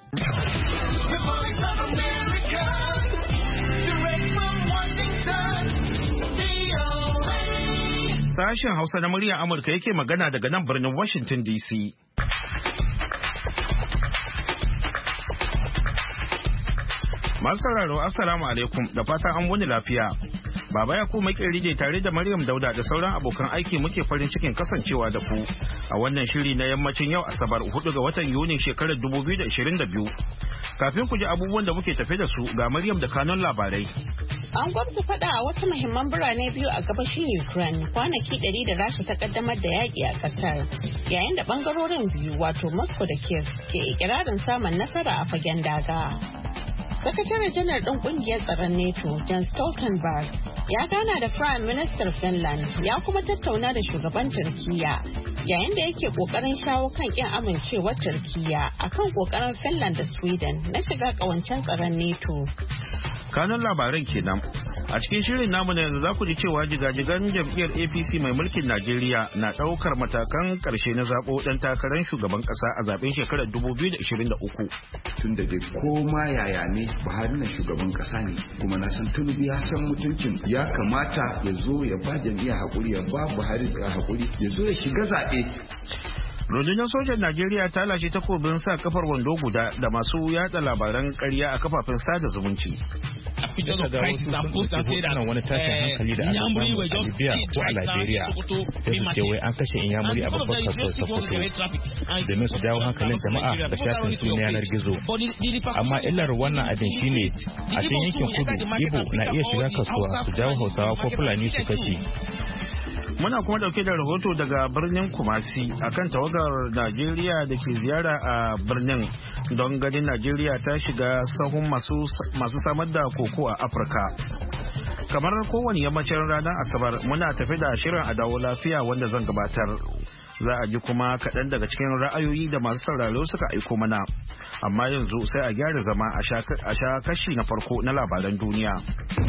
The Voice of America, direct from Washington, VOA. Sashen Hausa na muryar Amurka yake magana daga nan birnin Washington DC. Masu sauraro, Assalamu alaikum, da fatan an wani lafiya. Baba ya kuma makeri ne tare da Maryam Dauda da sauran abokan aiki muke farin cikin kasancewa da ku a wannan shiri na yammacin yau Asabar 4 ga watan Yuni shekarar 2022. Kafin ku ji abubuwan da muke tafe da su ga Maryam da kanun labarai. An gwamza fada a wasu muhimman birane biyu a gabashin Ukraine kwanaki 100 da Rasha ta kaddamar da yaƙi a ƙasar, yayin da bangarorin biyu wato Moscow da Kiev ke ikirarin samun nasara a fagen daga. Sakataren janar ɗin ƙungiyar tsaron NATO, Jens Stoltenberg, ya gana da Prime Minister Finland ya kuma tattauna da shugaban Turkiyya yayin da yake ƙoƙarin shawo kan ƙin amincewar Turkiyya akan ƙoƙarin Finland da Sweden na shiga ƙawancen tsaron NATO. Kanun labaran kenan. A cikin shirin namu na yanzu za ku ji cewa jigajigan jam'iyyar APC mai mulkin Najeriya na ɗaukar matakan ƙarshe na zaɓo ɗan takarar shugaban ƙasa a zaɓen shekarar 2023. Tun da dai koma yaya ne Buhari na shugaban ƙasa ne, kuma na san Tinubu ya san mutuncin ya kamata ya zo ya ba jam'iyya haƙuri, ya ba Buhari haƙuri, ya zo ya shiga zaɓe. Rundunar sojan Najeriya ta lashe takobin sa kafar wando guda da masu yada labaran ƙarya a kafafen sada zumunci. Bisa ga wasu sun ɗauki hotunan wani tashin hankali da aka samu a Libya ko a Liberia, sai su ce wai an kashe Inyamuri a babbar kasuwar Sokoto domin su jawo hankalin jama'a da shafin su na yanar gizo. Amma illar wannan abin shine a cikin yankin kudu Igbo na iya shiga kasuwa su jawo Hausawa ko Fulani su kashe. Muna kuma dauke da rahoto daga birnin Kumasi akan tawagar Najeriya da ke ziyara a birnin don ganin Najeriya ta shiga sahun masu samar da koko a Afirka. Kamar kowane yammacin ranar Asabar muna tafi da shirin a dawo lafiya wanda zan gabatar. Za a ji kuma kaɗan daga cikin ra'ayoyi da masu sauraro suka aiko mana. Amma yanzu sai a gyara zama a sha kashi na farko na labaran duniya.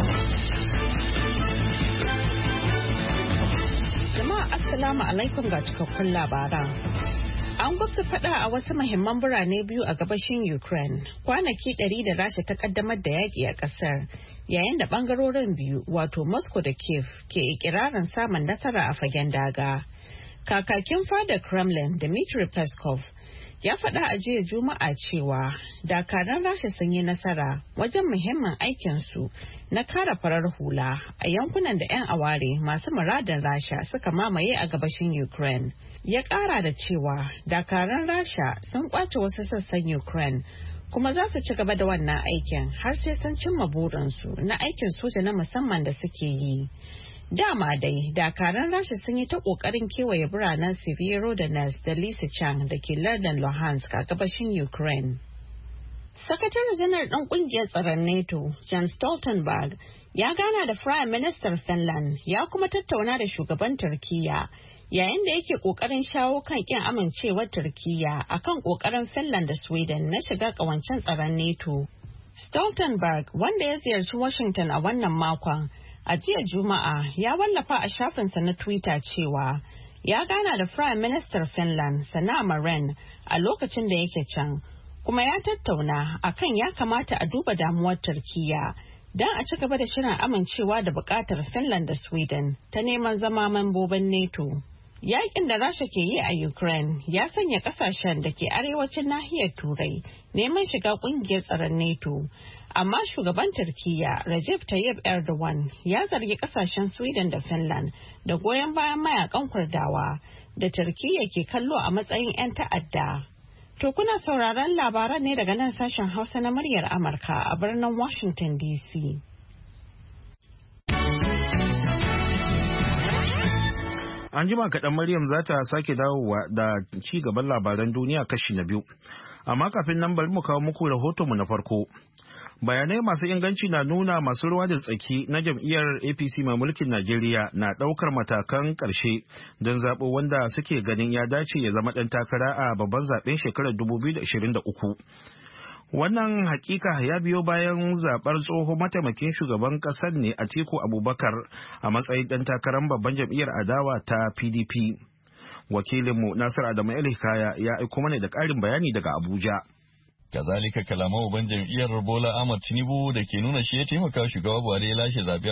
Assalamu alaikum ga cikakkun labaran. An gwabza fada a wasu muhimman birane biyu a gabashin Ukraine kwanaki 100 da Rasha ta kaddamar da yaƙi a ƙasar, yayin da bangarorin biyu wato Moscow da Kiev ke ikirarin samun nasara a fagen daga. Kakakin fadar Kremlin Dmitry Peskov ya faɗa a jiya Juma'a cewa dakaran Rasha sun yi nasara wajen muhimmin aikinsu na kare farar hula a yankunan da 'yan aware masu muradin Rasha suka mamaye a gabashin Ukraine. Ya ƙara da cewa dakaran Rasha sun kwace wasu sassan Ukraine kuma za su ci gaba da wannan aikin har sai sun cimma burinsu na aikin soja na musamman da suke yi. Dama dai, dakaran Rasha sun yi ta ƙoƙarin kewaye biranen Severodonetsk da Lysychansk da ke lardin Luhansk a gabashin Ukraine. Sakataren janar ɗan ƙungiyar tsaron NATO, Jens Stoltenberg, ya gana da Prime Minister Finland ya kuma tattauna da shugaban Turkiyya yayin da yake ƙoƙarin shawo kan ƙin amincewar Turkiyya akan ƙoƙarin Finland da Sweden na shiga ƙawancen tsaron NATO. Stoltenberg, wanda ya ziyarci Washington a wannan makon, a jiya Juma'a ya wallafa a shafinsa na Twitter cewa ya gana da Prime Minister Finland Sanna Marin a lokacin da yake can, kuma ya tattauna akan ya kamata a duba damuwar Turkiyya don a ci gaba da shirin amincewa da bukatar Finland da Sweden ta neman zama mambobin NATO. Yakin da Rasha ke yi a Ukraine ya sanya kasashen da ke arewacin nahiyar Turai neman shiga kungiyar tsaron NATO. Amma shugaban Turkiyya Recep Tayyip Erdogan ya zargi kasashen Sweden da Finland da goyon bayan mayakan Kurdawa da Turkiyya ke kallo a matsayin 'yan ta'adda. To kuna sauraron labaran ne daga nan sashen Hausa na muryar Amurka a birnin Washington DC. An jima kaɗan Maryam za ta sake dawowa da ci gaban labaran duniya kashi na biyu. Amma kafin nan bari mu kawo muku rahotonmu na farko. Bayanai masu inganci na nuna masu ruwa da tsaki na jam'iyyar APC mai mulkin Najeriya na ɗaukar matakan ƙarshe don zaɓo wanda suke ganin ya dace ya zama ɗan takara a babban zaɓen shekarar 2023. Wannan hakika ya biyo bayan zaɓar tsohon mataimakin shugaban ƙasar ne Atiku Abubakar a matsayin ɗan takarar babban jam'iyyar adawa ta PDP. Wakilinmu Nasir Adamu El Hikaya ya aiko mana da ƙarin bayani daga Abuja. Kazalika kalaman uban jam'iyyar Bola Ahmad Tinubu da ke nuna shi ya taimaka shugaba Buhari ya lashe zaɓe a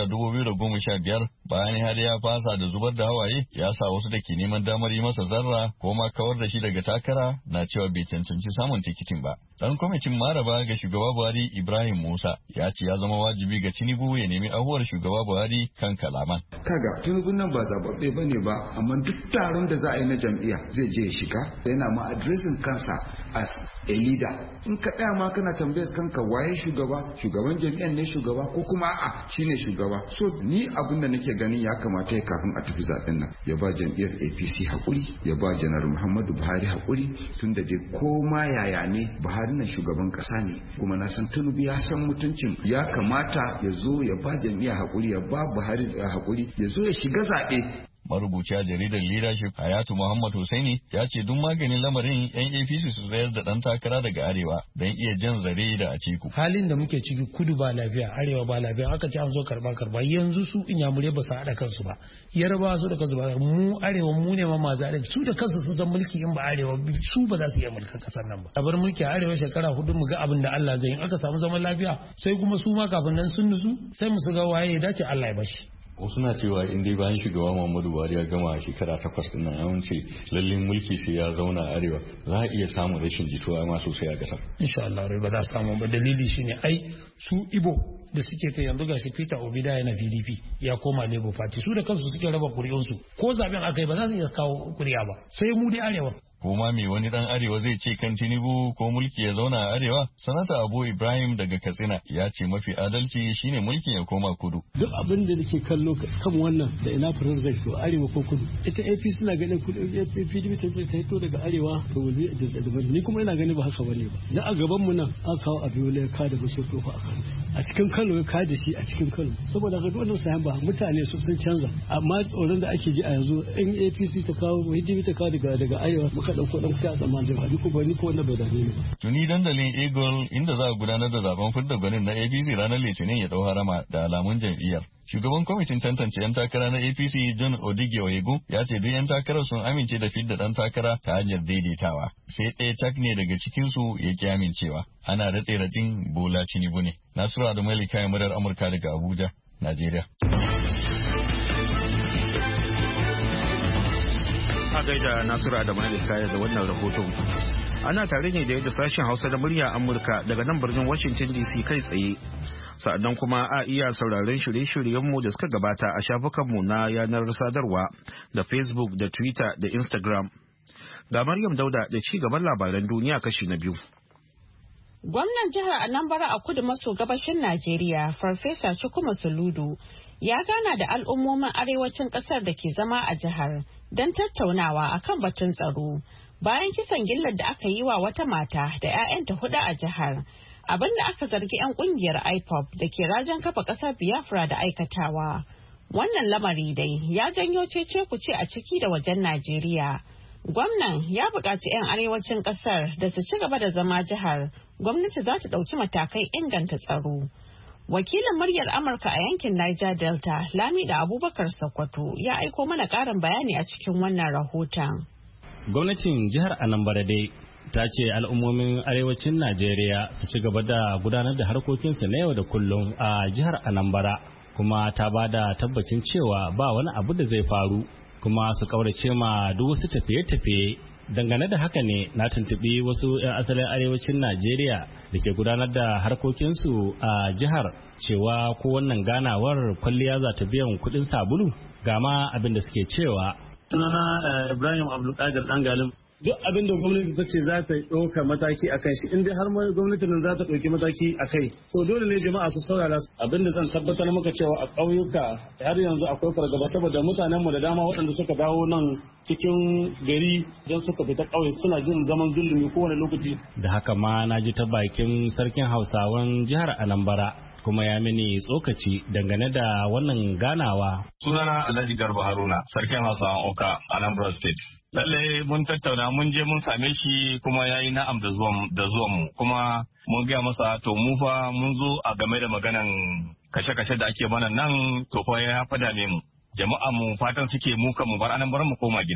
2015 bayan har ya fasa da zubar da hawaye ya sa wasu da ke neman damar yi masa zarra ko ma kawar da shi daga takara na cewa bai cancanci samun tikitin ba. Dan kwamitin maraba ga shugaba Buhari Ibrahim Musa ya ce ya zama wajibi ga Tinubu ya nemi ahuwar shugaba Buhari kan kalaman. Kaga Tinubu nan ba zababbe bane ba, amma duk taron da za a yi na jam'iyya zai je ya shiga yana ma addressing kansa as a leader. In ka tsaya ma kana tambayar kanka waye shugaban jam'iyyar ne shugaba ko kuma a'a shine shugaba. So ni abin da nake ganin ya kamata ya kafin a tafi zaben nan ya ba jam'iyyar APC hakuri, ya ba Janar Muhammadu Buhari hakuri, tunda dai koma yaya ne Buhari nan shugaban kasa ne, kuma na san Tinubu ya san mutuncin ya kamata ya zo ya ba jam'iyya hakuri, ya ba Buhari hakuri, ya zo ya shiga zaɓe. Marubuci a jaridar Leadership Hayatu Muhammad Hussaini ya ce duk maganin lamarin yan APC su tsayar da dan takara daga arewa don iya jan zare da Atiku. Halin da muke ciki kudu ba lafiya, arewa ba lafiya, aka ce an zo karba yanzu su inyamurai ba su haɗa kansu ba, yarbawa su da kansu ba, mu arewa mu ne ma masu arewa su da kansu sun san mulki in ba arewa su ba za su iya mulkan kasar nan ba. A bar mulki a arewa shekara 4 mu ga abin da Allah zai yi, aka samu zaman lafiya sai kuma su ma kafin nan sun nutsu sai mu su ga waye ya dace Allah ya bashi. Wasu na cewa in dai bayan shugaba Muhammadu Buhari ya gama shekara 8 din nan yawanci lallin mulki sai ya zauna a arewa za a iya samun rashin jituwa ma sosai a ƙasar. Insha Allah ba za su samu ba, dalili shine ai su Ibo da suke kai yanzu gashi Peter Obi da yana PDP ya koma Labour Party, su da kansu suke raba kuri'unsu ko zaben akai ba za su iya kawo kuri'a ba sai mu dai arewa. Kuma me wani dan arewa zai ce kan Tinubu ko mulki ya zauna a arewa? Sanata Abu Ibrahim daga Katsina ya ce mafi adalci shine mulkin ya koma kudu. Duk abin da nake kallo kan wannan da ina president to arewa ko kudu. Ita APC suna ganin kudu, PDP ta fito daga arewa to wani da ni kuma ina ganin ba haka bane ba. Da a gaban mu nan aka kawo Abiola ya kada baso tofa a Kano. A cikin Kano ya kada shi a cikin Kano. Saboda ga wannan sayan ba mutane sun canza. Amma tsoron da ake ji a yanzu in APC ta kawo PDP ta kawo daga arewa ka dauko dan kuya zaman zai faɗi ko ni ko wanda bai dame ni ba. Tuni dandalin Eagle inda za a gudanar da zaben fidda gwanin na APC ranar Litinin ya dau harama da alamun jam'iyyar. Shugaban kwamitin tantance 'yan takara na APC John Odige Oyegu ya ce duk 'yan takarar sun amince da fidda dan takara ta hanyar daidaitawa. Sai ɗaya tak ne daga cikinsu ya ki amincewa. Ana daɗe raɗin Bola Tinubu ne. Nasiru Adamu kayan murar Amurka daga Abuja, Najeriya. A gaida Nasiru Adamu kaya da wannan rahoton. Ana tare ne da yadda sashen Hausa da murya Amurka daga nan birnin Washington DC kai tsaye. Sa'annan kuma a iya sauraron shirye-shiryenmu da suka gabata a shafukanmu na yanar sadarwa da Facebook da Twitter da Instagram. Ga Maryam Dauda da ci gaban labaran duniya kashi na 2. Gwamnan jihar Anambra a kudu maso gabashin Najeriya, Farfesa Chukwuma Soludo, ya gana da al'ummomin arewacin kasar da ke zama a jihar don tattaunawa akan batun tsaro. Bayan kisan gillar da aka yi wa wata mata da 'ya'yanta 4 a jihar, abin da aka zargi 'yan kungiyar IPOB da ke rajin kafa ƙasar Biafra da aikatawa. Wannan lamari dai ya janyo cece-kuce a ciki da wajen Najeriya. Gwamnan ya buƙaci 'yan arewacin ƙasar da su ci gaba da zama jihar, gwamnati za ta ɗauki matakai inganta tsaro. Wakilin muryar Amurka a yankin Niger Delta, Lamida Abubakar Sokoto, ya aiko mana ƙarin bayani a cikin wannan rahoton. Gwamnatin jihar Anambra dai ta ce al'ummomin arewacin Najeriya su ci gaba da gudanar da harkokinsu na yau da kullum a jihar Anambra, kuma ta ba da tabbacin cewa ba wani abu da zai faru, kuma su kaurace ma duk wasu tafiye-tafiye. Dangane da haka ne na tuntuɓi wasu 'yan asalin arewacin Najeriya da ke gudanar da harkokinsu a jihar cewa ko wannan ganawar kwalliya za ta biyan kuɗin sabulu, ga ma abin da suke cewa. Sunana Ibrahim Abdulkadir Dangalim. Duk abin da gwamnati ta ce za ta ɗauka mataki a kan shi, in dai har gwamnatin nan za ta ɗauki mataki a kai, to dole ne jama'a su saurara. Abin da zan tabbatar maka cewa a ƙauyuka har yanzu akwai fargaba saboda mutanenmu da dama waɗanda suka dawo nan cikin gari don suka fita ƙauye suna jin zaman zulumi kowane lokaci. Da haka ma na ji ta bakin sarkin Hausawan jihar Anambra, kuma ya mini tsokaci dangane da wannan ganawa. Sunana Alhaji Garba Haruna, sarkin Hausawan Oka, Anambra State. Lalle mun tattauna, mun je mun same shi kuma ya yi na'am da zuwan mu, kuma mun gaya masa to mu fa mun zo a game da maganan kashe-kashe da ake mana nan, to fa ya fada ne mu. Jama'a mu fatan suke mu kan mu bar Anambra mu koma gida.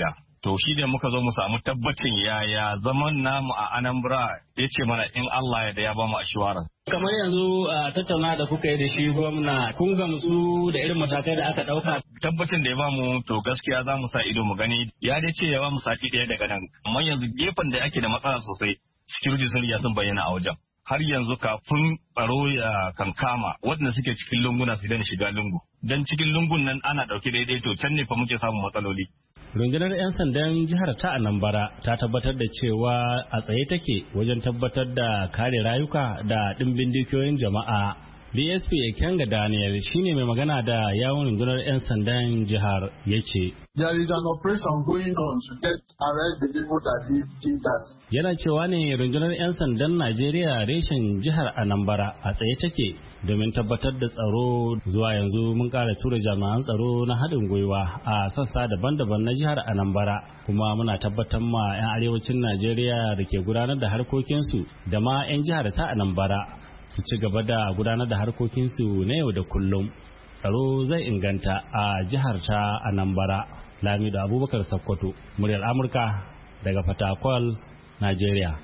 To shi da muka zo mu samu tabbacin yaya zaman namu a Anambra ya ce mana in Allah ya da ya ba mu ashiwaran. Kamar yanzu a tattauna da kuka yi da shi gwamna kun gamsu da irin matakai da aka ɗauka. Tabbacin da ya ba mu to gaskiya za mu sa ido mu gani ya dai ce ya ba mu sati ɗaya daga nan. Amma yanzu gefen da ake da matsala sosai security sun riga sun bayyana a wajen. Har yanzu kafin tsaro ya kankama waɗanda suke cikin lunguna su daina shiga lungu. Dan cikin lungun nan ana ɗauke daidai to can ne fa muke samun matsaloli. Rundunar 'yan sandan jihar ta Anambra ta tabbatar da cewa a tsaye take wajen tabbatar da kare rayuka da ɗimbin dukiyoyin jama'a. DSP Ekenga Daniel shine mai magana da yawun rundunar 'yan sandan jihar ya ce. There is an operation going on to get arrest the people that did that. Yana cewa ne rundunar 'yan sandan Najeriya reshen jihar Anambra a tsaye take domin tabbatar da tsaro. Zuwa yanzu mun ƙara tura jami'an tsaro na haɗin gwiwa a sassa daban-daban na jihar Anambra, kuma muna tabbatar ma 'yan arewacin Najeriya da ke gudanar da harkokinsu da ma 'yan jihar ta Anambra su ci gaba da gudanar da harkokinsu na yau da kullum. Tsaro zai inganta a jihar ta Anambra. Lamido Abubakar Sokoto, muryar Amurka daga Fatakwal, Najeriya.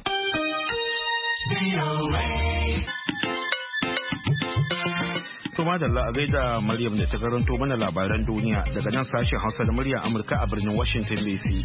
Kuma da la'azai da Maryam da ta karanto mana labaran duniya daga nan sashen Hausa da muryar Amurka a birnin Washington DC.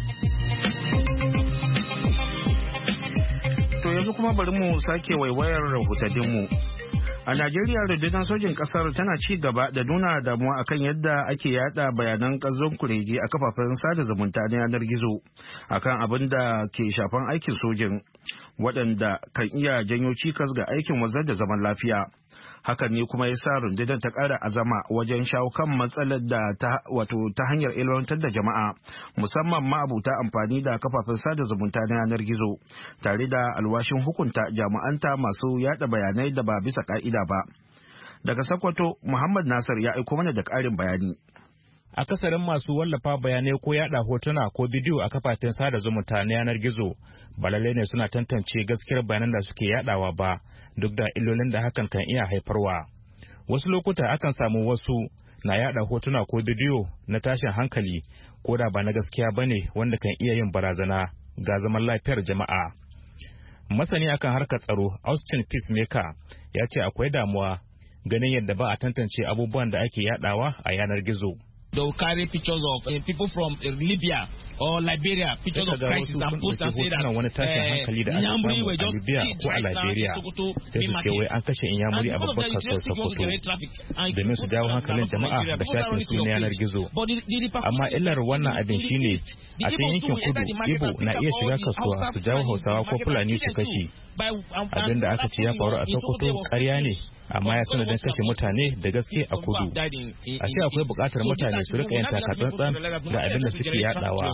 To yanzu kuma bari mu sake waiwayar rahotanninmu. A Najeriya, rundunar sojin kasar tana ci gaba da nuna damuwa akan yadda ake yada bayanan ƙanzon kurege a kafafen sada zumunta na yanar gizo akan abin da ke shafan aikin sojin, waɗanda kan iya janyo cikas ga aikin wanzar da zaman lafiya. Hakan ne kuma ya sa rundunar ta ƙara azama wajen shawo kan matsalar da ta hanyar ilmantar da jama'a, musamman ma'abuta amfani da kafafen sada zumunta na yanar gizo, tare da alwashin hukunta jami'anta masu yada bayanai da ba bisa ka'ida ba. Daga Sokoto, Muhammad Nasir ya aiko mana da ƙarin bayani. Akasarin masu wallafa bayanai ko yada hotuna ko bidiyo a kafafen sada zumunta na yanar gizo ba lallai ne suna tantance gaskiyar bayanan da suke yadawa ba, duk da illolin da hakan kan iya haifarwa. Wasu lokuta akan samu wasu na yada hotuna ko bidiyo na tashin hankali ko da ba na gaskiya bane, wanda kan iya yin barazana ga zaman lafiyar jama'a. Masani akan harkar tsaro Austin Peacemaker ya ce akwai damuwa ganin yadda ba a tantance abubuwan da ake yadawa a yanar gizo. They will carry pictures of people from Libya or Liberia, pictures of crisis and post and say that Inyamuri were just killed right now in Sokoto main market. An kashe Inyamuri a babbar kasuwar Sokoto domin su jawo hankalin jama'a da shafin su na yanar gizo. Amma illar wannan abin shine a cikin yankin kudu Igbo na iya shiga kasuwa su jawo Hausawa ko Fulani su kashe. Abin da aka ce ya faru a Sokoto ƙarya ne, amma ya sanadin kashe mutane da gaske a kudu. Ashe akwai buƙatar mutane su rika yin takatsantsan da abin da suke yadawa.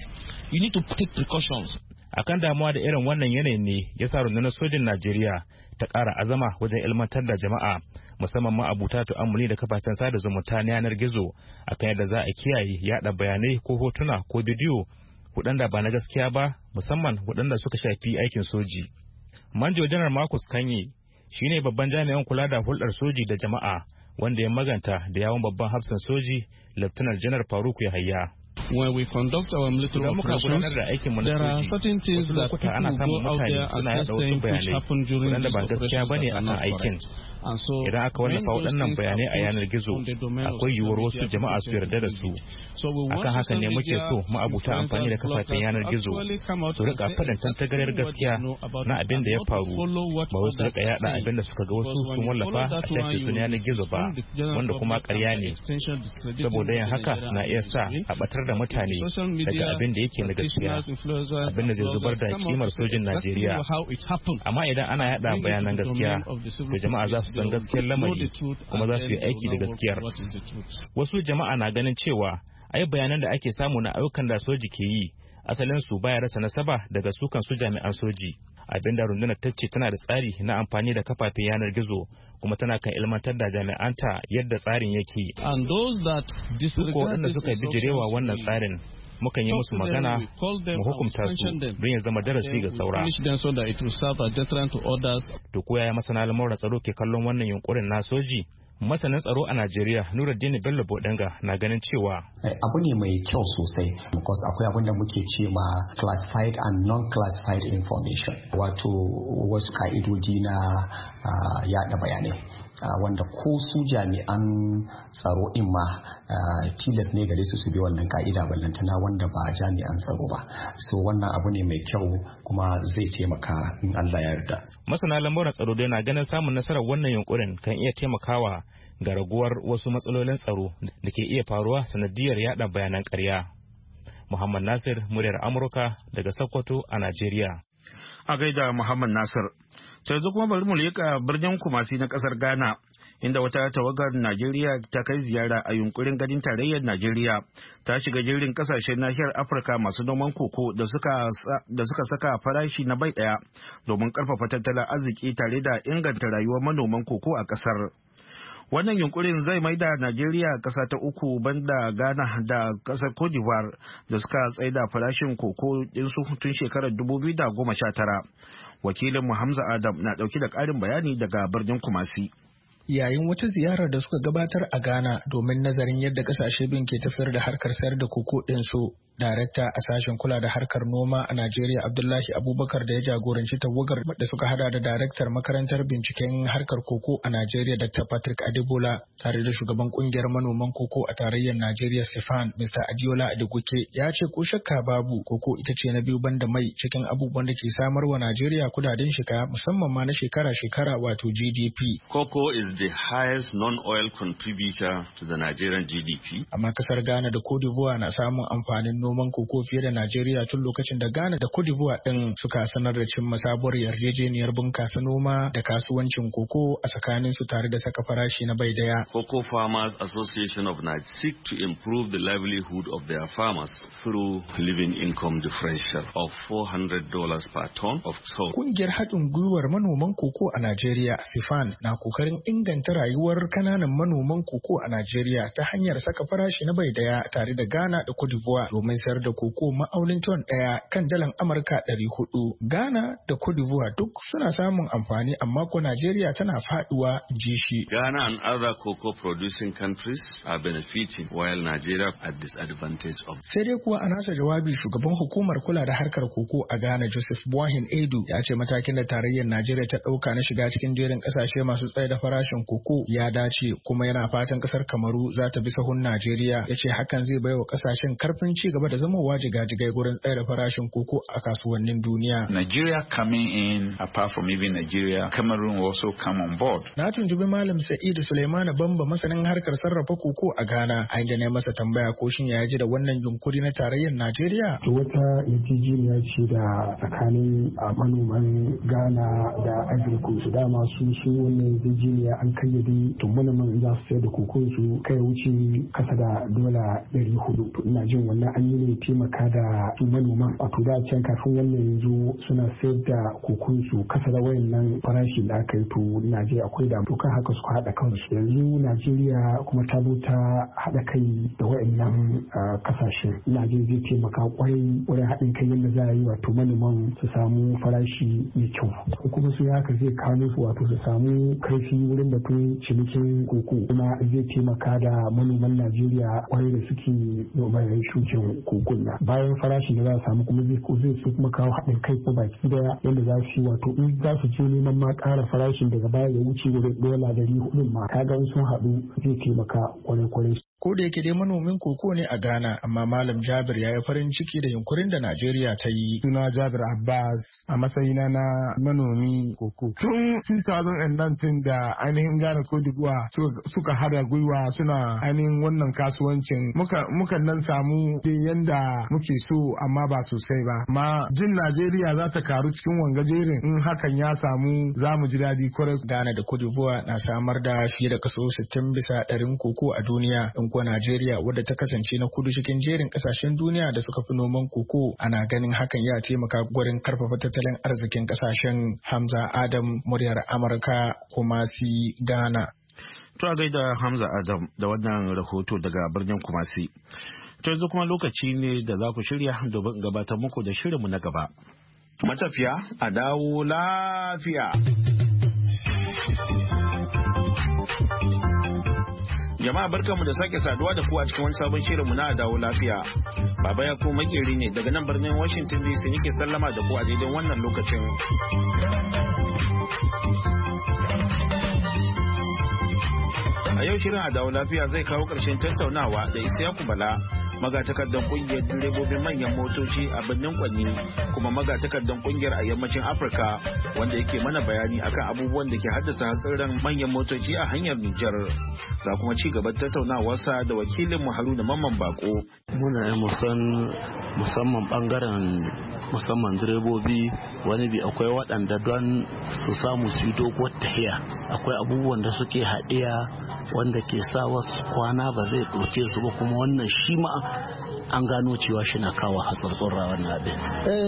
Akan damuwa da irin wannan yanayin ne ya sa rundunar sojin Najeriya ta ƙara azama wajen ilmantar da jama'a, musamman ma abuta tu'ammuli da kafafen sada zumunta na yanar gizo akan yadda za a kiyaye yada bayanai ko hotuna ko bidiyo waɗanda ba na gaskiya ba, musamman waɗanda suka shafi aikin soji. Manjo Janar Marcus Kanye shine babban jami'an kula da hulɗar soji da jama'a, wanda ya maganta da yawon babban hafsan soji Lieutenant Janar Faruk Yahaya. When we conduct our military operations, there are certain things that people go out there as saying which happen during this operation that are not correct. Idan aka wallafa waɗannan bayanai a yanar gizo, akwai yiwuwar wasu jama'a su yarda da su. Akan haka ne muke so ma'abuta amfani da kafafen yanar gizo su rika faɗin tantagaryar gaskiya na abin da ya faru, ba wasu rika yada abin da suka ga wasu sun wallafa a shafin su na yanar gizo ba, wanda kuma ƙarya ne. Saboda yin haka na iya sa a ɓatar da mutane daga abin da yake na gaskiya, abin da zai zubar da kimar sojin Najeriya. Amma idan ana yada bayanan gaskiya, to jama'a za su san gaskiyar lamari kuma za su yi aiki da gaskiyar. Wasu jama'a na ganin cewa ai bayanan da ake samu na ayyukan da soji ke yi asalin su baya rasa nasaba daga sukan su jami'an soji. Abinda rundunar ta ce tana da tsari na amfani da kafafen yanar gizo kuma tana kan ilmantar da jami'anta yadda tsarin yake. Duk waɗanda suka bijirewa wannan tsarin mukan yi musu magana mu hukunta su don ya zama darasi ga saura. To ko yaya masana lamuran tsaro ke kallon wannan yunkurin na soji? Masanin tsaro a Najeriya Nuruddin Bello Bodanga na ganin cewa abu ne mai kyau sosai because akwai abin da muke ce ma classified and non-classified information, wato wasu ka'idodi na yada bayanai wanda ko su jami'an tsaro din ma tilas ne gare su bi wannan ka'ida ballantana wanda ba jami'an tsaro ba. So wannan abu ne mai kyau kuma zai taimaka in Allah ya yarda. Masana lamuran tsaro dai na ganin samun nasarar wannan yunkurin kan iya taimakawa ga raguwar wasu matsalolin tsaro da ke iya faruwa sanadiyar yada bayanan ƙarya. Muhammad Nasir, muryar Amurka daga Sokoto a Najeriya. A gaida Muhammad Nasir. Ta yanzu kuma bari mu leƙa birnin Kumasi na ƙasar Ghana, inda wata tawagar Najeriya ta kai ziyara a yunkurin ganin tarayyar Najeriya ta shiga jerin ƙasashen nahiyar Afirka masu noman koko da suka saka farashi na bai ɗaya domin ƙarfafa tattalin arziki tare da inganta rayuwar manoman koko a ƙasar. Wannan yunkurin zai maida Najeriya ƙasa ta uku banda Ghana da ƙasar Cote d'Ivoire da suka tsaida farashin koko ɗinsu tun shekarar 2019. Wakilin Hamza Adam na ɗauki da ƙarin bayani daga birnin Kumasi. Yayin wata ziyarar da suka gabatar a Ghana domin nazarin yadda kasashe bin ke tafiyar da harkar sayar da koko ɗinsu, darakta a sashen kula da harkar noma a Najeriya Abdullahi Abubakar da ya jagoranci tawagar da suka hada da daraktar makarantar binciken harkar koko a Najeriya Dr. Patrick Adebola tare da shugaban kungiyar manoman koko a tarayyar Najeriya Stefan Mr. Adiola Adegoke ya ce ko shakka babu koko ita ce na biyu banda mai cikin abubuwan da ke samarwa Najeriya kudaden shiga musamman ma na shekara-shekara wato GDP. Cocoa is the highest non-oil contributor to the Nigerian GDP. Amma kasar Ghana da Cote d'Ivoire na samun amfanin noman koko fiye da Najeriya tun lokacin da Ghana da Cote d'Ivoire din suka sanar da cimma sabuwar yarjejeniyar bunkasa noma da kasuwancin koko a tsakanin su tare da saka farashi na bai daya. Cocoa Farmers Association of Nigeria seek to improve the livelihood of their farmers through living income differential of $400 per ton of soy. Kungiyar haɗin gwiwar manoman koko a Najeriya Sifan na kokarin inganta rayuwar kananan manoman koko a Najeriya ta hanyar saka farashi na bai daya tare da Ghana da Cote d'Ivoire domin sayar da koko ma'aunin ton ɗaya kan dalar Amurka 400. Ghana da Cote d'Ivoire duk suna samun amfani amma ko Najeriya tana faduwa ji shi. Ghana and other cocoa producing countries are benefiting while Nigeria at disadvantage of. Sai dai kuwa a nasa jawabi shugaban hukumar kula da harkar koko a Ghana Joseph Boahin Edu ya ce matakin da tarayyar Najeriya ta ɗauka na shiga cikin jerin ƙasashe masu tsaye da farashin koko ya dace kuma yana fatan ƙasar Kamaru za ta bi sahun Najeriya. Ya ce hakan zai baiwa ƙasashen karfin ci gaba da zamowa jigajigai gurin tsaye da farashin koko a kasuwannin duniya. Nigeria coming in, apart from even Nigeria, Cameroon also come on board. Na tuntubi Malam Sa'idu Suleimana Bamba masanin harkar sarrafa koko a Ghana, a inda na masa tambaya ko shin ya ji da wannan yunkuri na tarayyar Najeriya. Wata yarjejeniya ce da tsakanin manoman Ghana da Ivory Coast, dama su wannan yarjejeniya an kayyade to manoman za su sayar da kokon su kai wuce kasa da $400. To ina jin wannan an yi ne taimaka da su manoman a to da can kafin wannan yanzu suna sayar da kokon su kasa da wayannan farashi da aka yi to Najeriya akwai da to kan haka suka haɗa kansu. Yanzu Najeriya kuma ta zo ta haɗa kai da wayannan kasashen. Ina jin zai taimaka kwarai wurin haɗin kai yadda za a yi wato manoman su samu farashi mai kyau. Kuma su haka zai kawo su wato su samu karfi wurin batun cinikin koko kuma zai taimaka da manoman Najeriya kwarai da suke noman shukin kokon nan. Bayan farashi da za a samu kuma zai su kuma kawo haɗin kai ko baki daya yadda za su yi wato in za su je neman ma ƙara farashin daga baya ya wuce wurin $400 ma kaga sun haɗu zai taimaka kwarai-kwarai. Ko da yake dai manomin koko ne a Ghana, amma Malam Jabir ya yi farin ciki da yunkurin da Najeriya ta yi. Suna Jabir Abbas a matsayina na manomi koko. Tun 2019 da ainihin Ghana Cote d'Ivoire suka hada gwiwa suna ainihin wannan kasuwancin muka nan samu yanda muke so amma ba sosai ba. Amma jin Najeriya za ta karu cikin wanga jerin in hakan ya samu za mu ji daɗi kwarai. Ghana da Cote d'Ivoire na samar da fiye da kaso 60 bisa ɗarin koko a duniya. Ko Najeriya wadda ta kasance na kudu cikin jerin kasashen duniya da suka fi noman koko ana ganin hakan ya taimaka gurin karfafa tattalin arzikin kasashen. Hamza Adam, muryar Amurka, Kumasi, Ghana. To a gaida Hamza Adam da wannan rahoto daga birnin Kumasi. To yanzu kuma lokaci ne da za ku shirya domin gabatar muku da shirinmu na gaba. Matafiya a dawo lafiya. Jama'a barkanmu da sake saduwa da ku a cikin wani sabon shirinmu na dawo lafiya. Baba ya ko makeri ne daga nan birnin Washington DC nake sallama da ku a daidai wannan lokacin. A yau shirin a dawo lafiya zai kawo ƙarshen tattaunawa da Isiyaku Bala, magatakardan kungiyar direbobin manyan motoci a birnin Kwanni kuma magatakardan kungiyar a yammacin Afirka, wanda yake mana bayani akan abubuwan da ke haddasa hatsarin manyan motoci a hanyar Nijar. Za kuma ci gaban tattaunawarsa da wakilin mu Haruna Mamman Bako. Muna musamman bangaren musamman direbobi, wani bi akwai waɗanda don su samu su yi doguwar tahiya akwai abubuwan da suke haɗiya wanda ke sa wasu kwana ba zai ɗauke su ba, kuma wannan shi ma an gano cewa shi na kawo hatsartsar wannan abin.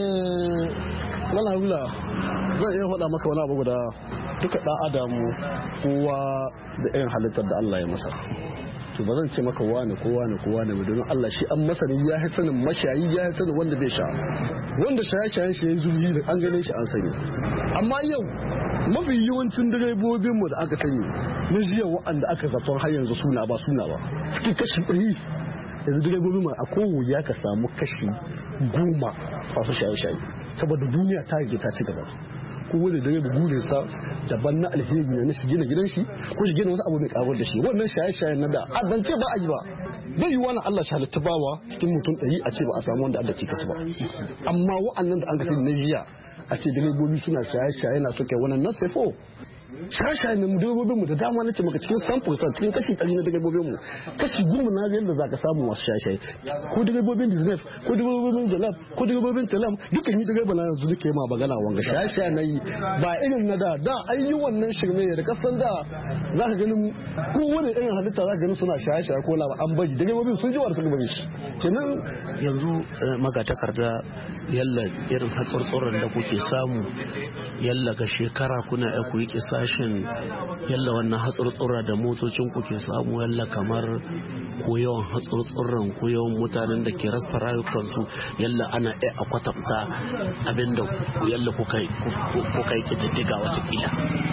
Wala hula zan iya faɗa maka wani abu guda, duka ɗan adamu kowa da irin halittar da Allah ya masa. To ba zan ce maka wane ba domin Allah shi an masani, ya yi sanin mashayi, ya yi sanin wanda bai sha, wanda shaye-shayen shi ya yi zurfi da an gane shi an sani. Amma yau mafi yawancin direbobinmu da aka sani na jiya wa'anda aka zaton har yanzu suna ba cikin kashi 100 yanzu direbobin ma a kowa ka samu kashi 10 masu shaye-shaye, saboda duniya ta rage ta ci gaba. Kowane direba burinsa daban na alheri na shi gina gidan shi ko shi gina wasu abu mai karuwar da shi. Wannan shaye-shaye na da adance ba a yi ba, bai yi wani Allah shi halitta bawa cikin mutum 100 a ce ba a samu wanda Allah cikas ba. Amma wa'annan da an kasi na jiya a ce direbobi suna shaye-shaye na suke wannan na sefo shaye-shaye na direbobinmu da dama na ce maka cikin 100% cikin kashi 100 na direbobinmu kashi 10 na yadda za ka samu masu shaye-shaye, ko direbobin diznef ko direbobin jalab ko direbobin talam, dukkan yi direba na yanzu duka yi ma bagana wanga shaye-shaye na yi ba irin na da an yi wannan shirme da kasan da za ka ganin kowane irin halitta za ka ganin suna shaye-shaye ko laba an bari direbobin sun ji wa da suka bari shi. Kenan yanzu magatakarda yalla irin hatsurtsuran da kuke samu yalla ga shekara kuna ku yi kisashin yalla wannan hatsurtsura da motocin kuke samu yalla kamar ko yawan hatsurtsuran ko yawan mutanen da ke rasa rayukansu yalla ana a kwatanta abinda yalla kuka yi kididdiga watakila.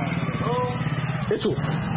Eto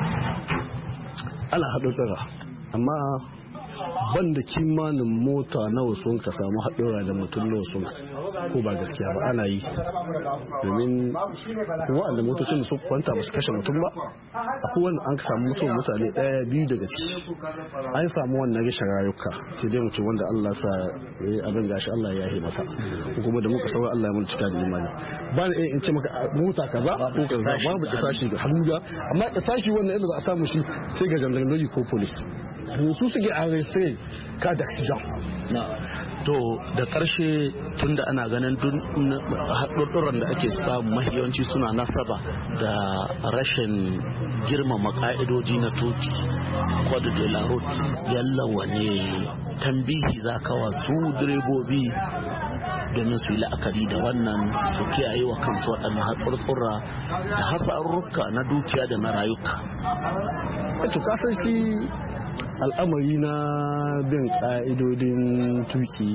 ana haɗurɗura amma ban da kimanin mota nawa sun ka samu haɗura da mutum nawa sun ko ba gaskiya ba ana yi, domin wa'anda motocin su kwanta ba su kashe mutum ba, akwai wanda an samu mutum mutane 1-2 daga ciki an samu wannan rashin rayuka, sai dai mutum wanda Allah sa abin gashi Allah ya yi masa, kuma da muka saura Allah ya mun cika da imani. Ba na in ce maka mota kaza ko kaza babu kisashi ga hannuga, amma kisashi wannan yadda za a samu shi sai ga jandarmoji ko police su suke arrestre ka da accident. To da karshe tunda ana ganin haɗurɗuran da ake samu mahiyawanci suna nasaba da rashin girmama ka'idoji na tuki code de la route, yalla wane tambihi za ka wasu direbobi domin su yi la'akari da wannan su kiyaye wa kansu waɗannan hatsartsura da hasarurruka na dukiya da na rayuka. To kasan shi al'amari na bin ƙa'idodin tuki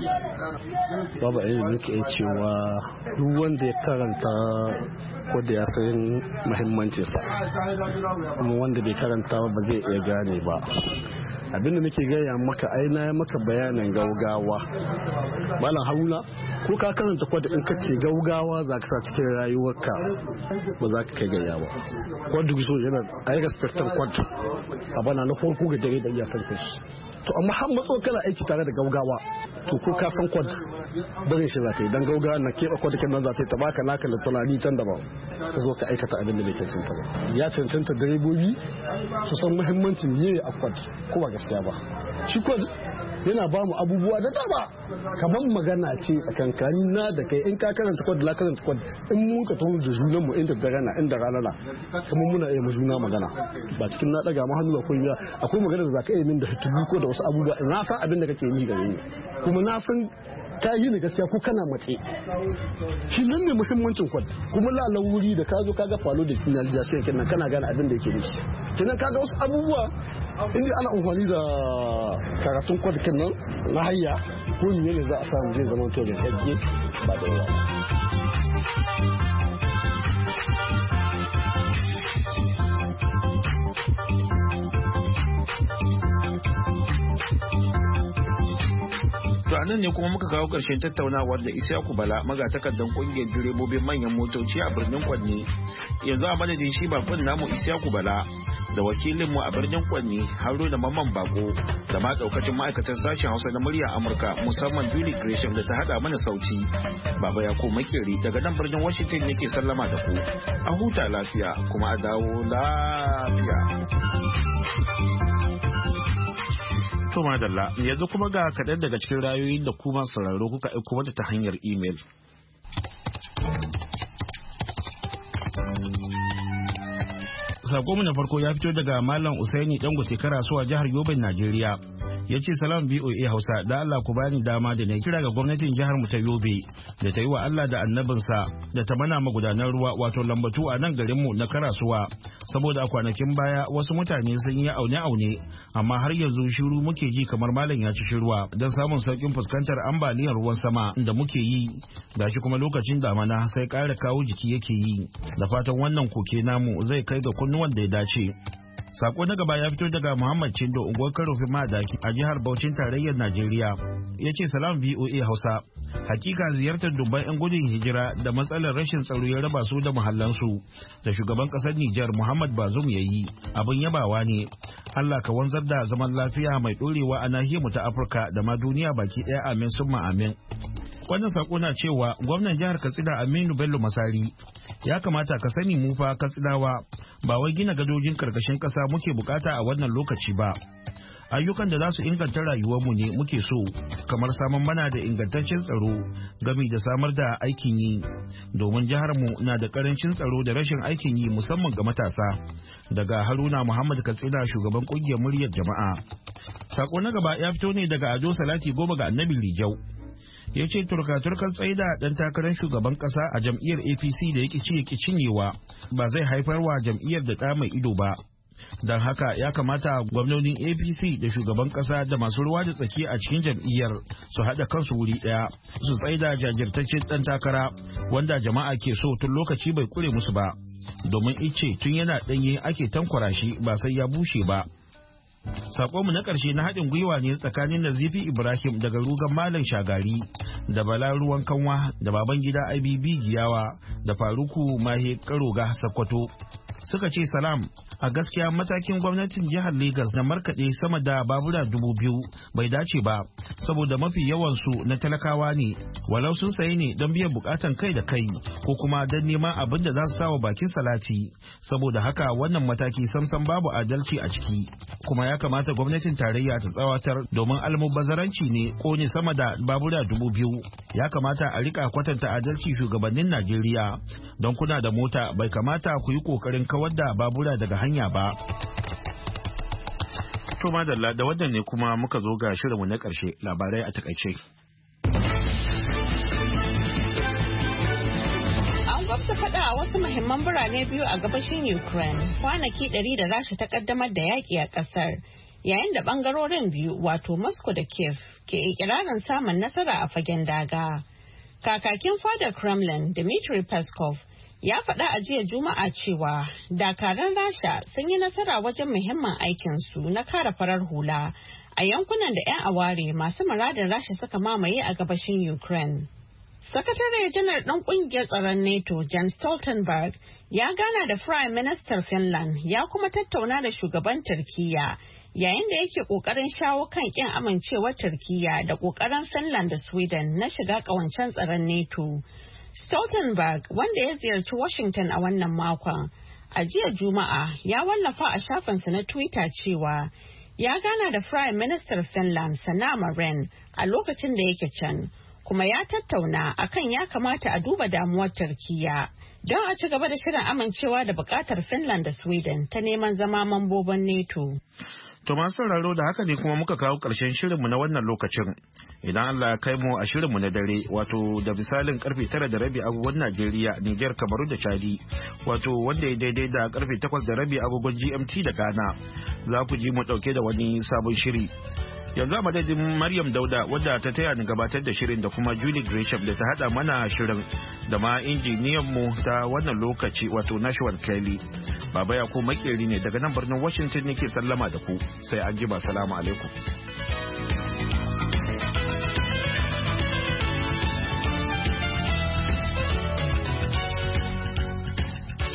babu ainihin muke cewa duk wanda ya karanta wadda ya san muhimmancinsa, kuma wanda bai karanta ba zai iya gane ba. Abinda nake gaya maka aina maka bayanin gaugawa malam Haruna, ko ka karanta kwada in kace gaugawa za ka sa cikin rayuwarka ba za ka kai gaya ba. Kwada so yana ai respectan kwada abana na farko ga dare da iyakar kashi, to amma har matso kana aiki tare da gaugawa to ko ka san kwada barin shi za ka yi, dan gaugawa na keɓe kwada kan nan za ta yi ta baka naka da tunani can daban ka zo ka aikata abin da bai cancanta ba. Ya cancanta direbobi su san muhimmancin yayi a kwada ko ba gaskiya ba. Shi kwada yana ba mu abubuwa da dama, kamar magana ce tsakankani na da kai, in ka karanta kwad la karanta kwad, in mun ka tawo da junan mu inda rana na kamar muna iya mu juna magana ba cikin na daga ma hannu akwai magana da zaka yi min da hitubu ko da wasu abubuwa, na san abin da kake yi gare ni kuma na san ka yi ne gaskiya ko kana matse, shi nan ne muhimmancin kwad. Kuma lalan wuri da ka zo ka ga falo da finalization kenan kana gane abin da yake nufi, kenan ka ga wasu abubuwa inda ana amfani da karatun kwad kenan na hayya ko ne za a samu zai zama to da kage ba da yawa. nan ne kuma muka kawo ƙarshen tattaunawar da Isiyaku Bala magatakardan ƙungiyar direbobin manyan motoci a birnin Kwanni. Yanzu a madadin shi bakon namu Isiyaku Bala da wakilinmu a birnin Kwanni Haruna Mamman Bako da ma daukacin ma'aikatan sashen Hausa na murya Amurka musamman Julie Gresham da ta hada mana sauti. Baba Yakubu Makeri daga nan birnin Washington yake sallama da ku. A huta lafiya kuma a dawo lafiya. To madalla yanzu kuma ga kaɗan daga cikin rayoyin da kuma sauraro kuka aiko mata ta hanyar imel. Sako mu na farko ya fito daga Malam Usaini Dangote Karasuwa jihar Yobe, Najeriya. Ya ce salam BOA Hausa, da Allah ku bani dama da na kira ga gwamnatin jihar mu ta Yobe da ta yi wa Allah da annabinsa da ta mana magudanar ruwa wato lambatu a nan garin mu na Karasuwa, saboda a kwanakin baya wasu mutane sun yi aune amma har yanzu shiru muke ji kamar malam ya ci shirwa don samun saukin fuskantar ambaliyar ruwan sama da muke yi, gashi kuma lokacin damana sai ƙara kawo jiki yake yi. Da fatan wannan koke namu zai kai ga kunnuwan da ya dace. Sako na gaba ya fito daga Muhammad Chindo unguwar Karofin Madaki a jihar Bauchin tarayyar Najeriya. Ya ce salam VOA Hausa. Hakika ziyartar dubban 'yan gudun hijira da matsalar rashin tsaro ya raba su da muhallansu da shugaban kasar Nijar Muhammad Bazoum ya yi abin yabawa ne. Allah ka wanzar da zaman lafiya mai ɗorewa a nahiyarmu ta Afirka da ma duniya baki ɗaya, amin summa amin. Wannan sako na cewa gwamnan jihar Katsina Aminu Bello Masari ya kamata ka sani mu fa Katsinawa ba wai gina gadojin karkashin kasa muke bukata a wannan lokaci ba. Ayyukan da za su inganta rayuwarmu ne muke so, kamar samun mana da ingantaccen tsaro gami da samar da aikin yi, domin jiharmu na da karancin tsaro da rashin aikin yi musamman ga matasa. Daga Haruna Muhammad Katsina, shugaban kungiyar muryar jama'a. Sako na gaba ya fito ne daga Ado Salati Goma ga Annabi Rijau. Ya ce turka-turkan tsaida dan takarar shugaban kasa a jam'iyyar APC da yake cinyewa ba zai haifar wa jam'iyyar da ɗa mai ido ba. Don haka ya kamata gwamnonin APC da shugaban kasa da masu ruwa da tsaki a cikin jam'iyyar su haɗa kansu wuri ɗaya su tsaida jajirtaccen ɗan takara wanda jama'a ke so tun lokaci bai kure musu ba, domin ice tun yana ɗanye ake tankwara shi ba sai ya bushe ba. Sakonmu na ƙarshe na haɗin gwiwa ne tsakanin Nazifi Ibrahim daga Rugan Malam Shagari da Bala Ruwan Kanwa da Babangida IBB Giyawa da Faruku Mahe Karoga Sakkwato. Suka ce salam, a gaskiya matakin gwamnatin jihar Legas na markaɗe sama da babura 2000 bai dace ba, saboda mafi yawansu na talakawa ne, walau sun sayi ne don biyan bukatan kai da kai ko kuma don neman abin da za su sawa bakin salati. Saboda haka wannan mataki samsam babu adalci a ciki, kuma ya kamata gwamnatin tarayya ta tsawatar domin almubazzaranci ne kone sama da babura 2000. Ya kamata a rika kwatanta adalci shugabannin Najeriya, don kuna da mota bai kamata ku yi kokarin kawar da babura daga hanya ba. To madalla, da wannan ne kuma muka zo ga shirinmu na ƙarshe, labarai a takaice. An gwabta faɗa a wasu muhimman birane biyu a gabashin Ukraine kwanaki 100 da Rasha ta kaddamar da yaƙi a ƙasar, yayin da ɓangarorin biyu wato Moscow da Kiev ke ikirarin samun nasara a fagen daga. Kakakin fadar Kremlin Dmitry Peskov ya faɗa a jiya Juma'a cewa dakaran Rasha sun yi nasara wajen muhimmin aikinsu na kare farar hula a yankunan da 'yan aware masu muradin Rasha suka mamaye a gabashin Ukraine. Sakatare janar ɗan ƙungiyar tsaron NATO Jens Stoltenberg ya gana da Prime Minister Finland ya kuma tattauna da shugaban Turkiyya yayin da yake ƙoƙarin shawo kan ƙin amincewar Turkiyya da ƙoƙarin Finland da Sweden na shiga ƙawancen tsaron NATO. Stoltenberg, wanda ya ziyarci Washington a wannan makon, a jiya Juma'a ya wallafa a shafinsa na Twitter cewa ya gana da Prime Minister Finland Sanna Marin a lokacin da yake can, kuma ya tattauna akan ya kamata a duba damuwar Turkiyya don a ci gaba da shirin amincewa da bukatar Finland da Sweden ta neman zama mambobin NATO. To masu sauraro, da haka ne kuma muka kawo ƙarshen shirinmu na wannan lokacin. Idan Allah ya kai mu a shirinmu na dare, wato da misalin karfe 9:30 agogon Najeriya, Nijar, Kamaru da Chadi, wato wanda ya daidai da karfe 8:30 agogon GMT da Ghana, za ku ji mu ɗauke da wani sabon shiri. Yanzu a madadin Maryam Dauda wadda ta taya ni gabatar da shirin da kuma Julie Gresham da ta hada mana shirin da ma injiniyan mu ta wannan lokaci wato Nashwan Kelly. Baba Yakubu Makeri ne daga nan birnin Washington yake sallama da ku, sai an ji ba, salamu alaikum.